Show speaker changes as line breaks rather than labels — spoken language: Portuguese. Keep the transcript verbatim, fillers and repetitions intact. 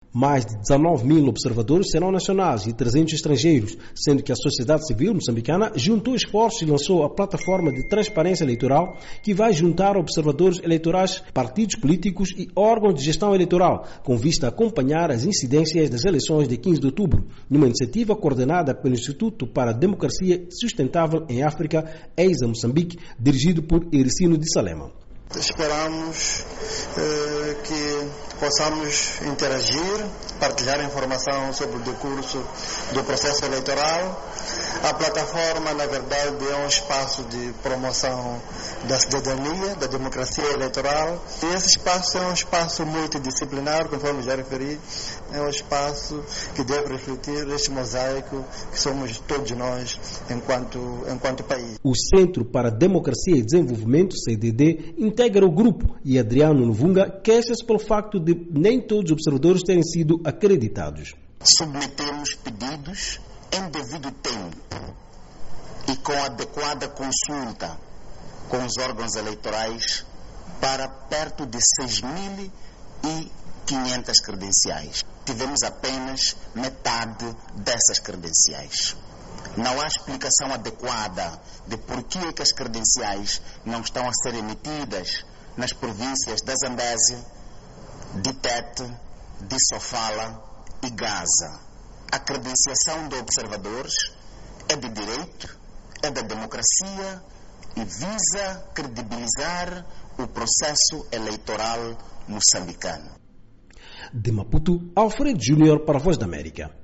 Mais de dezanove mil observadores serão nacionais e trezentos estrangeiros, sendo que a sociedade civil moçambicana juntou esforços e lançou a plataforma de transparência eleitoral que vai juntar observadores eleitorais, partidos políticos e órgãos de gestão eleitoral, com vista a acompanhar as incidências das eleições de quinze de outubro, numa iniciativa coordenada pelo Instituto para a Democracia Sustentável em África, E I S A Moçambique, dirigido por Ericino de Salema.
Esperamos eh, que possamos interagir, partilhar informação sobre o decurso do processo eleitoral. A plataforma, na verdade, é um espaço de promoção da cidadania, da democracia eleitoral. E esse espaço é um espaço multidisciplinar, conforme já referi, é um espaço que deve refletir este mosaico que somos todos nós enquanto, enquanto país.
O Centro para a Democracia e Desenvolvimento, C D D, integra o grupo e Adriano Novunga queixa-se pelo facto de nem todos os observadores terem sido acreditados.
Submetemos pedidos em devido tempo e com adequada consulta com os órgãos eleitorais para perto de seis mil e quinhentas credenciais. Tivemos apenas metade dessas credenciais. Não há explicação adequada de por que é que as credenciais não estão a ser emitidas nas províncias da Zambésia, de Tete, de Sofala e Gaza. A credenciação de observadores é de direito, é da democracia e visa credibilizar o processo eleitoral moçambicano.
De Maputo, Alfredo Júnior para a Voz da América.